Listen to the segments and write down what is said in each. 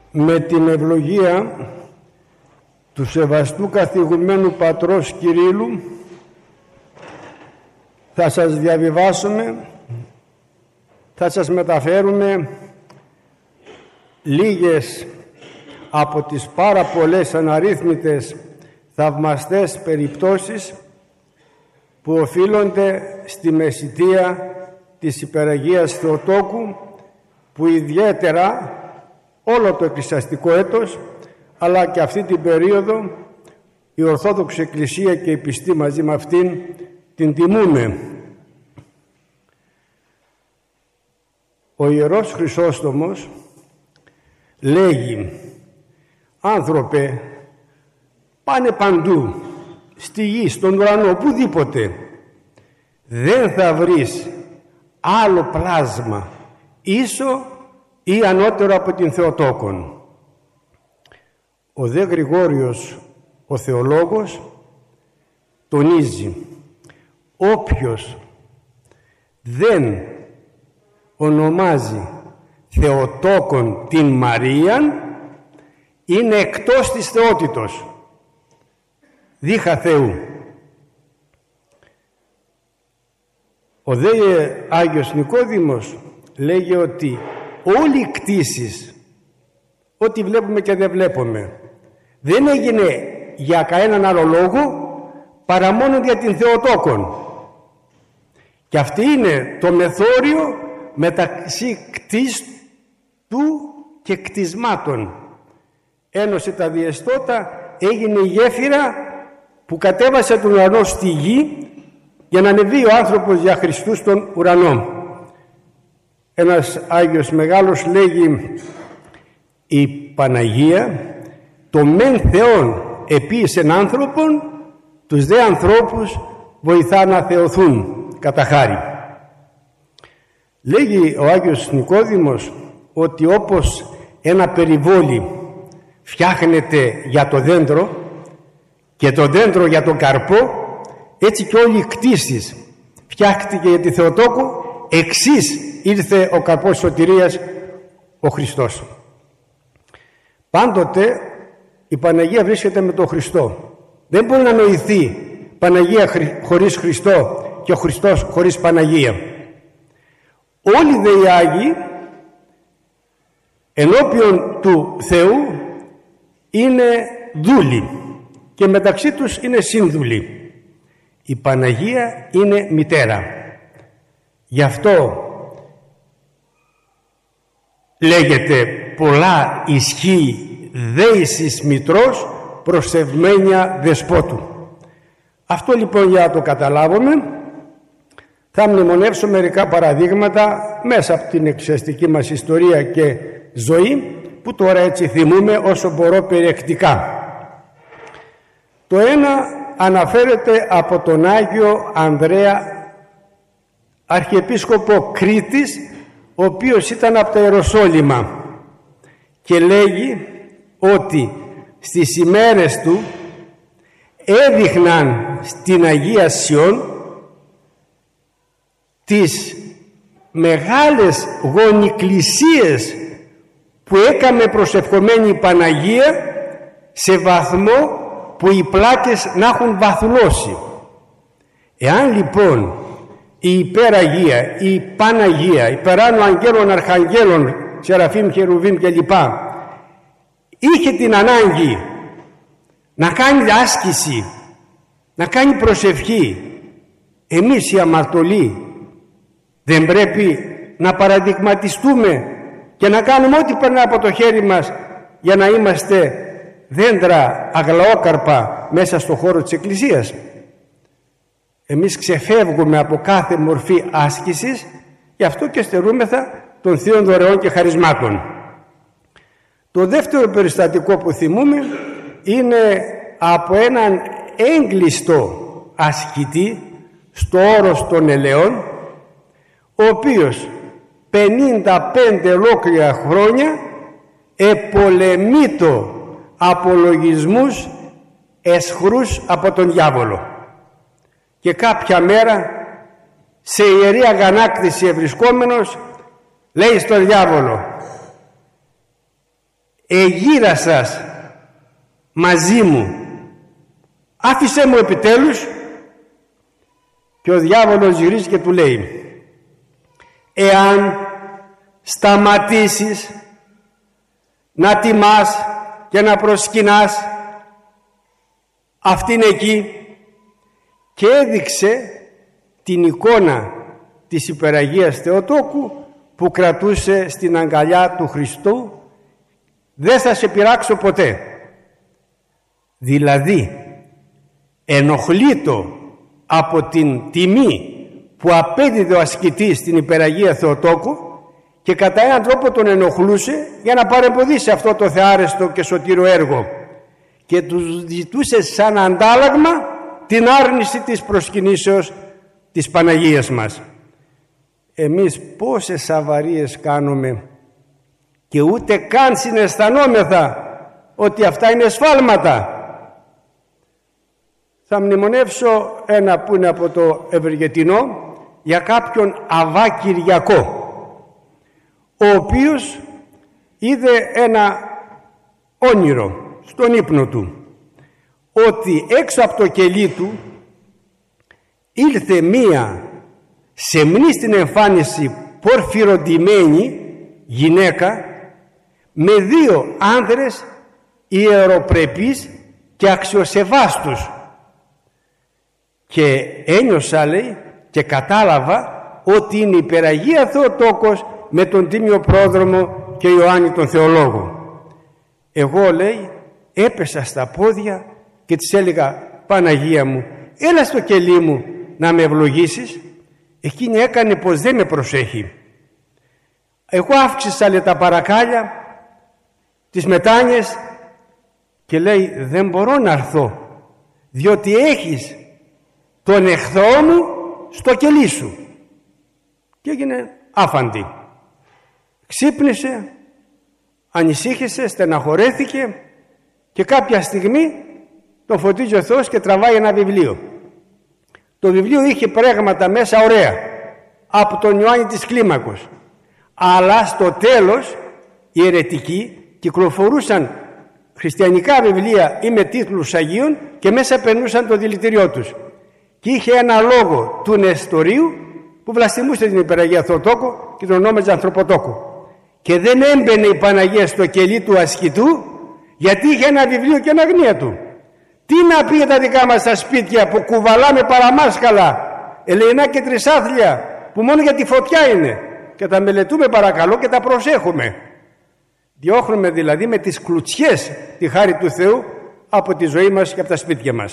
με την ευλογία του σεβαστού καθηγουμένου πατρός Κυρίλλου θα σας διαβιβάσουμε, θα σας μεταφέρουμε λίγες από τις πάρα πολλές αναρρύθμιτες θαυμαστές περιπτώσεις που οφείλονται στη μεσητεία της Υπεραγίας Θεοτόκου, που ιδιαίτερα όλο το εκκλησιαστικό έτος αλλά και αυτή την περίοδο η Ορθόδοξη Εκκλησία και η πιστή μαζί με αυτήν την τιμούμε. Ο Ιερός Χρυσόστομος λέγει: άνθρωπε, πάνε παντού, στη γη, στον ουρανό, οπουδήποτε, δεν θα βρεις άλλο πλάσμα ίσο ή ανώτερο από την Θεοτόκον. Ο δε Γρηγόριος ο θεολόγος τονίζει: όποιος δεν ονομάζει Θεοτόκον την Μαρίαν είναι εκτός της θεότητος, δίχα Θεού. Ο δε Άγιος Νικόδημος λέγει ότι όλοι οι κτήσεις, ό,τι βλέπουμε και δεν βλέπουμε, δεν έγινε για κανέναν άλλο λόγο παρά μόνο για την Θεοτόκον. Και αυτή είναι το μεθόριο μεταξύ κτίστου και κτισμάτων. Ένωσε τα διεστώτα, έγινε η γέφυρα που κατέβασε τον ουρανό στη γη για να ανεβεί ο άνθρωπος για Χριστού στον ουρανό. Ένας Άγιος Μεγάλος λέγει: η Παναγία το μεν Θεόν επίησεν άνθρωπον, τους δε ανθρώπους βοηθά να θεωθούν κατά χάρη. Λέγει ο Άγιος Νικόδημος ότι όπως ένα περιβόλι φτιάχνεται για το δέντρο και το δέντρο για τον καρπό, έτσι και όλοι οι κτήσεις φτιάχτηκε για τη Θεοτόκο, εξής ήρθε ο καρπός σωτηρίας, ο Χριστός. Πάντοτε η Παναγία βρίσκεται με τον Χριστό. Δεν μπορεί να νοηθεί Παναγία χωρίς Χριστό και ο Χριστός χωρίς Παναγία. Όλοι δε οι Άγιοι ενώπιον του Θεού είναι δούλοι και μεταξύ τους είναι σύνδουλοι. Η Παναγία είναι μητέρα. Γι' αυτό λέγεται πολλά ισχύει δέησης μητρός προσευμένια δεσπότου. Αυτό λοιπόν, για να το καταλάβουμε, θα μνημονεύσω μερικά παραδείγματα μέσα από την εκκλησιαστική μας ιστορία και ζωή, που τώρα έτσι θυμούμε όσο μπορώ περιεκτικά. Το ένα αναφέρεται από τον Άγιο Ανδρέα, Αρχιεπίσκοπο Κρήτης, ο οποίος ήταν από τα Ιεροσόλυμα, και λέγει ότι στις ημέρες του έδειχναν στην Αγία Σιών τις μεγάλες γονικλησίες που έκαμε προσευχομένη η Παναγία, σε βαθμό που οι πλάκες να έχουν βαθουλώσει. Εάν λοιπόν η Υπεραγία, η Παναγία, υπεράνω αγγέλων, αρχαγγέλων, Σεραφείμ, Χερουβίμ κλπ, είχε την ανάγκη να κάνει άσκηση, να κάνει προσευχή, εμείς οι αμαρτωλοί δεν πρέπει να παραδειγματιστούμε και να κάνουμε ό,τι περνά από το χέρι μας για να είμαστε δέντρα αγλαόκαρπα μέσα στο χώρο της Εκκλησίας? Εμείς ξεφεύγουμε από κάθε μορφή άσκησης, γι' αυτό και στερούμεθα των θείων δωρεών και χαρισμάτων. Το δεύτερο περιστατικό που θυμούμε είναι από έναν έγκλειστο ασκητή στο όρος των Ελαιών, ο οποίος 55 ολόκληρα χρόνια επολεμείτο απολογισμούς εσχρούς από τον διάβολο, και κάποια μέρα σε ιερή αγανάκτηση ευρισκόμενος λέει στον διάβολο: εγύρασας μαζί μου, άφησέ μου επιτέλους. Και ο διάβολος γυρίζει και του λέει, εάν σταματήσεις να τιμάς και να προσκυνάς αυτήν εκεί, και έδειξε την εικόνα της Υπεραγίας Θεοτόκου που κρατούσε στην αγκαλιά του Χριστού, δεν θα σε πειράξω ποτέ. Δηλαδή ενοχλείτο από την τιμή που απέδιδε ο ασκητής στην Υπεραγία Θεοτόκου και κατά έναν τρόπο τον ενοχλούσε για να παρεμποδίσει αυτό το θεάρεστο και σωτήρο έργο, και τους ζητούσε σαν αντάλλαγμα την άρνηση της προσκυνήσεως της Παναγίας μας. Εμείς πόσες αβαρίες κάνουμε και ούτε καν συναισθανόμεθα ότι αυτά είναι σφάλματα. Θα μνημονεύσω ένα που είναι από το Ευεργετινό για κάποιον Αβά Κυριακό, ο οποίος είδε ένα όνειρο στον ύπνο του, ότι έξω από το κελί του ήλθε μία σεμνή στην εμφάνιση πορφυροντημένη γυναίκα με δύο άνδρες ιεροπρεπείς και αξιοσεβάστους, και ένιωσα, λέει, και κατάλαβα ότι είναι η Υπεραγία Θεοτόκος με τον Τίμιο Πρόδρομο και Ιωάννη τον Θεολόγο. Εγώ, λέει, έπεσα στα πόδια και της έλεγα, Παναγία μου, έλα στο κελί μου να με ευλογήσεις. Εκείνη έκανε πως δεν με προσέχει. Εγώ αύξησα, λέει, τα παρακάλια, τις μετάνιες, και λέει, δεν μπορώ να έρθω διότι έχεις τον εχθρό μου στο κελί σου. Και έγινε άφαντη. Ξύπνησε, ανησύχησε, στεναχωρέθηκε, και κάποια στιγμή τον φωτίζει ο Θεός και τραβάει ένα βιβλίο. Το βιβλίο είχε πρέγματα μέσα ωραία από τον Ιωάννη της Κλίμακος, αλλά στο τέλος οι αιρετικοί κυκλοφορούσαν χριστιανικά βιβλία ή με τίτλους Αγίων και μέσα περνούσαν το δηλητηριό τους, και είχε ένα λόγο του Νεστορίου που βλαστημούσε την Υπεραγία Θεοτόκο και τον ονόμαζε Ανθρωποτόκο, και δεν έμπαινε η Παναγία στο κελί του ασκητού γιατί είχε ένα βιβλίο και αναγνία του. Τι να πει για τα δικά μας τα σπίτια που κουβαλάμε παραμάσκαλα, ελεηνά και τρισάθλια, που μόνο για τη φωτιά είναι, και τα μελετούμε παρακαλώ και τα προσέχουμε. Διώχνουμε δηλαδή με τις κλουτσιές τη χάρη του Θεού από τη ζωή μας και από τα σπίτια μας.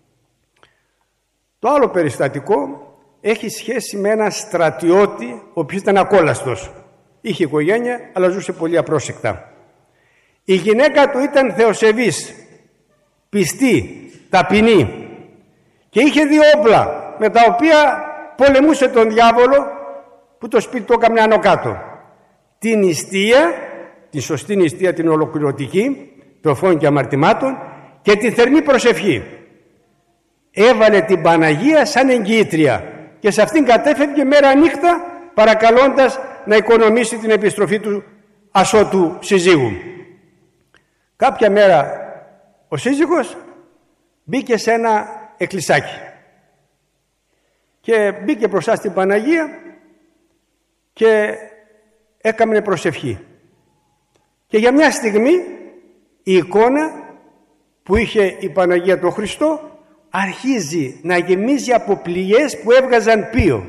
Το άλλο περιστατικό έχει σχέση με έναν στρατιώτη, ο οποίος ήταν ακόλαστος. Είχε οικογένεια αλλά ζούσε πολύ απρόσεκτα. Η γυναίκα του ήταν θεοσεβής, πιστή, ταπεινή, και είχε δύο όπλα με τα οποία πολεμούσε τον διάβολο που το σπίτι του έκαμε άνω κάτω. Την νηστεία, τη σωστή νηστεία, την ολοκληρωτική, προφών και αμαρτημάτων, και την θερμή προσευχή. Έβαλε την Παναγία σαν εγγυήτρια και σε αυτήν κατέφευγε μέρα νύχτα παρακαλώντας να οικονομήσει την επιστροφή του ασώτου συζύγου. Κάποια μέρα ο σύζυγος μπήκε σε ένα εκκλησάκι και μπήκε μπροστά στην Παναγία και έκαμε προσευχή, και για μια στιγμή η εικόνα που είχε η Παναγία το Χριστό αρχίζει να γεμίζει από πληγές που έβγαζαν πίο.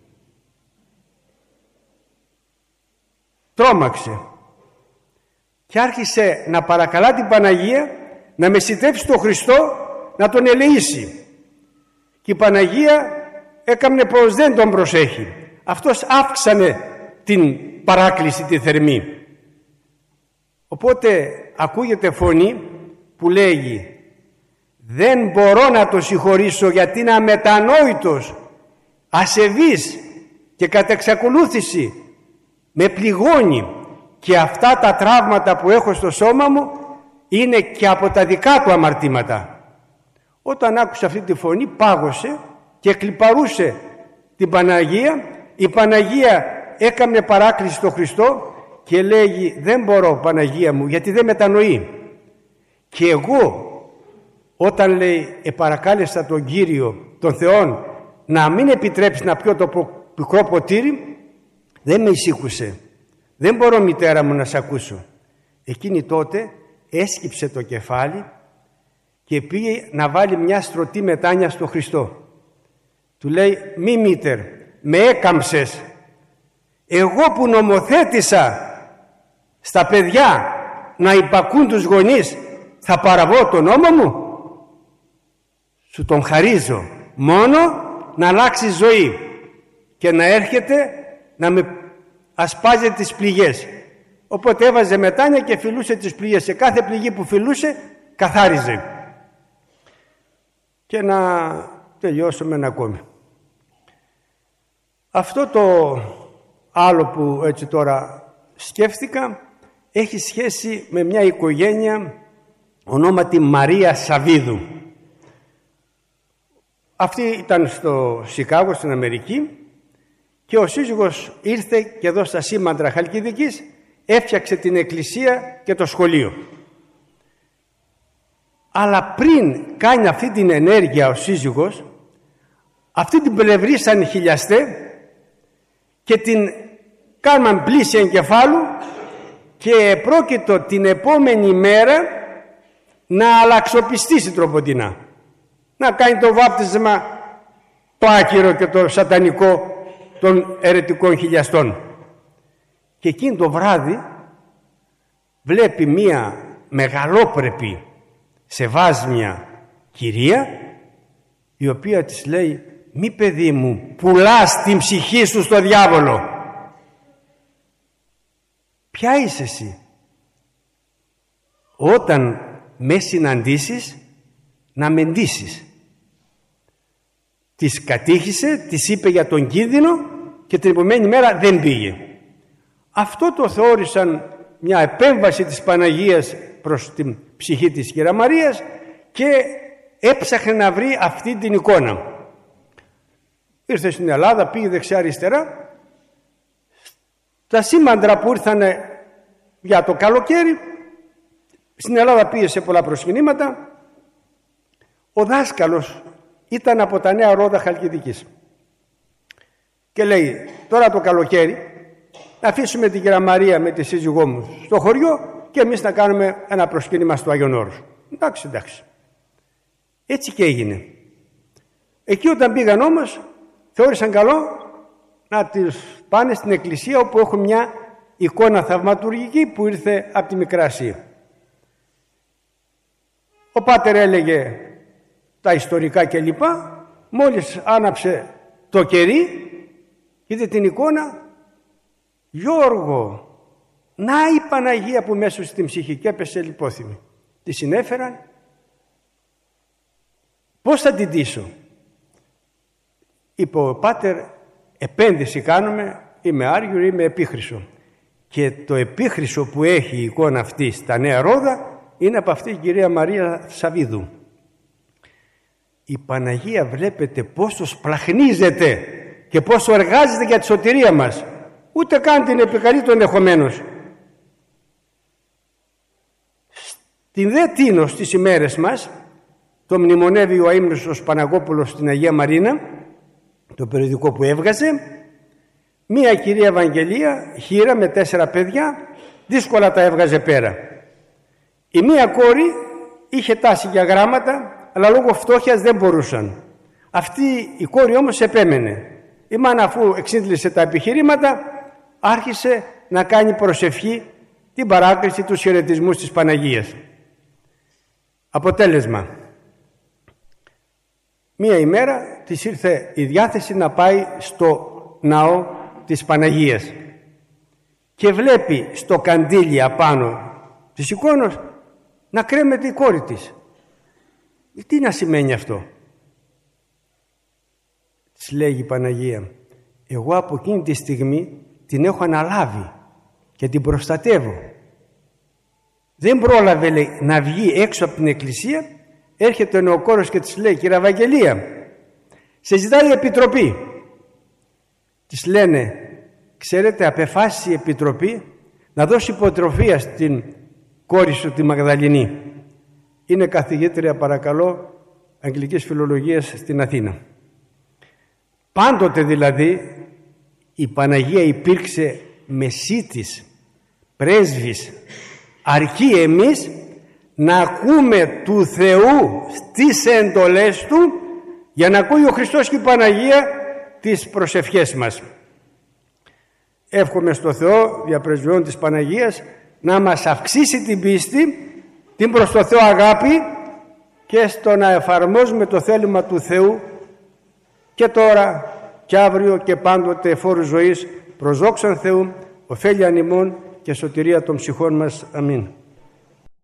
Τρόμαξε και άρχισε να παρακαλά την Παναγία να μεσητεύσει τον Χριστό, να τον ελεήσει, και η Παναγία έκαμνε πως δεν τον προσέχει. Αυτός αύξανε την παράκληση τη θερμή. Οπότε ακούγεται φωνή που λέγει, δεν μπορώ να το συγχωρήσω γιατί είναι αμετανόητος, ασεβής και κατ' εξακολούθηση με πληγώνει, και αυτά τα τραύματα που έχω στο σώμα μου είναι και από τα δικά του αμαρτήματα. Όταν άκουσε αυτή τη φωνή πάγωσε και κλιπαρούσε την Παναγία. Η Παναγία έκαμε παράκληση στον Χριστό και λέγει δεν μπορώ Παναγία μου γιατί δεν μετανοεί. Και εγώ όταν λέει παρακάλεσα τον Κύριο τον Θεόν να μην επιτρέψει να πιω το πικρό ποτήρι, δεν με εισήκουσε. Δεν μπορώ μητέρα μου να σε ακούσω. Εκείνη τότε έσκυψε το κεφάλι και πήγε να βάλει μια στρωτή μετάνοια στο Χριστό. Του λέει μη μήτερ, με έκαμψες. Εγώ που νομοθέτησα στα παιδιά να υπακούν τους γονείς, θα παραβώ τον νόμο μου? Σου τον χαρίζω, μόνο να αλλάξει ζωή και να έρχεται να με ασπάζει τις πληγές. Οπότε έβαζε μετάνοια και φιλούσε τις πληγές. Σε κάθε πληγή που φιλούσε καθάριζε. Και να τελειώσουμε ένα ακόμη. Αυτό το άλλο που έτσι τώρα σκέφτηκα έχει σχέση με μια οικογένεια ονόματι Μαρία Σαβίδου. Αυτή ήταν στο Σικάγο στην Αμερική και ο σύζυγος ήρθε και εδώ στα Σήμαντρα Χαλκιδικής, έφτιαξε την εκκλησία και το σχολείο. Αλλά πριν κάνει αυτή την ενέργεια ο σύζυγος, αυτή την πλευρίσαν χιλιαστέ και την κάναν πλήση εγκεφάλου και πρόκειτο την επόμενη μέρα να αλλαξοπιστήσει τροποντινά. Να κάνει το βάπτισμα το άκυρο και το σατανικό των αιρετικών χιλιαστών. Και εκείνο το βράδυ βλέπει μία μεγαλόπρεπη σεβάσμια κυρία η οποία της λέει μη παιδί μου πουλάς την ψυχή σου στο διάβολο. Ποια είσαι εσύ? Όταν με συναντήσεις να με ντύσεις. Της κατήχησε, της είπε για τον κίνδυνο και την επόμενη μέρα δεν πήγε. Αυτό το θεώρησαν μια επέμβαση της Παναγίας προς την ψυχή της Κυρία Μαρίας και έψαχνε να βρει αυτή την εικόνα. Ήρθε στην Ελλάδα, πήγε δεξιά αριστερά. Τα Σήμαντρα που ήρθαν για το καλοκαίρι, στην Ελλάδα πήγε σε πολλά προσκυνήματα. Ο δάσκαλος ήταν από τα Νέα Ρόδα Χαλκιδικής και λέει τώρα το καλοκαίρι να αφήσουμε την Κυρία Μαρία με τη σύζυγό μου στο χωριό και εμείς να κάνουμε ένα προσκύνημα στο Άγιον Όρος. Εντάξει. Έτσι και έγινε. Εκεί όταν πήγαν όμως θεώρησαν καλό να τις πάνε στην εκκλησία όπου έχουν μια εικόνα θαυματουργική που ήρθε από τη Μικρά Ασία. Ο πάτερ έλεγε τα ιστορικά κλπ. Μόλις άναψε το κερί, είδε την εικόνα, Γιώργο, να η Παναγία που μέσα στην ψυχή, και έπεσε λιπόθυμη. Τη συνέφεραν, πώς θα την ντύσω? Είπε ο πάτερ, επένδυση κάνουμε, είμαι άργυρο, είμαι επίχρυσο. Και το επίχρυσο που έχει η εικόνα αυτή στα Νέα Ρόδα είναι από αυτή η κυρία Μαρία Σαβίδου. Η Παναγία βλέπετε πόσο σπλαχνίζεται και πόσο εργάζεται για τη σωτηρία μας. Ούτε καν την επικαλεί το ενδεχομένως. Στην δε Τίνο στις ημέρες μας το μνημονεύει ο αείμνηστος Παναγόπουλος στην Αγία Μαρίνα, το περιοδικό που έβγαζε. Μία κυρία Ευαγγελία, χήρα με 4 παιδιά, δύσκολα τα έβγαζε πέρα. Η μία κόρη είχε τάση για γράμματα, αλλά λόγω φτώχειας δεν μπορούσαν. Αυτή η κόρη όμως επέμενε. Η μάνα, αφού εξήντλησε τα επιχειρήματα, άρχισε να κάνει προσευχή την παράκληση του χαιρετισμού της Παναγίας. Αποτέλεσμα, μία ημέρα της ήρθε η διάθεση να πάει στο ναό της Παναγίας και βλέπει στο καντήλι απάνω της εικόνος να κρέμεται η κόρη της. Τι να σημαίνει αυτό? Της λέγει η Παναγία, εγώ από εκείνη τη στιγμή την έχω αναλάβει και την προστατεύω. Δεν πρόλαβε, λέει, να βγει έξω από την εκκλησία. Έρχεται ο νεοκόρος και της λέει, Κύριε Ευαγγελία, σε ζητάει η επιτροπή. Της λένε, ξέρετε, απεφάσισε η επιτροπή να δώσει υποτροφία στην κόρη σου τη Μαγδαληνή. Είναι καθηγήτρια, παρακαλώ, αγγλικής φιλολογίας στην Αθήνα. Πάντοτε δηλαδή η Παναγία υπήρξε μεσίτης, πρέσβης, αρκεί εμείς να ακούμε του Θεού στις εντολές Του, για να ακούει ο Χριστός και η Παναγία τις προσευχές μας. Εύχομαι στο Θεό, διαπρεσβειών της Παναγίας, να μας αυξήσει την πίστη, την προς το Θεό αγάπη και στο να εφαρμόζουμε το θέλημα του Θεού και τώρα και αύριο και πάντοτε φόρου ζωής, προς δόξαν Θεού, ωφέλιαν ημών και σωτηρία των ψυχών μας. Αμήν.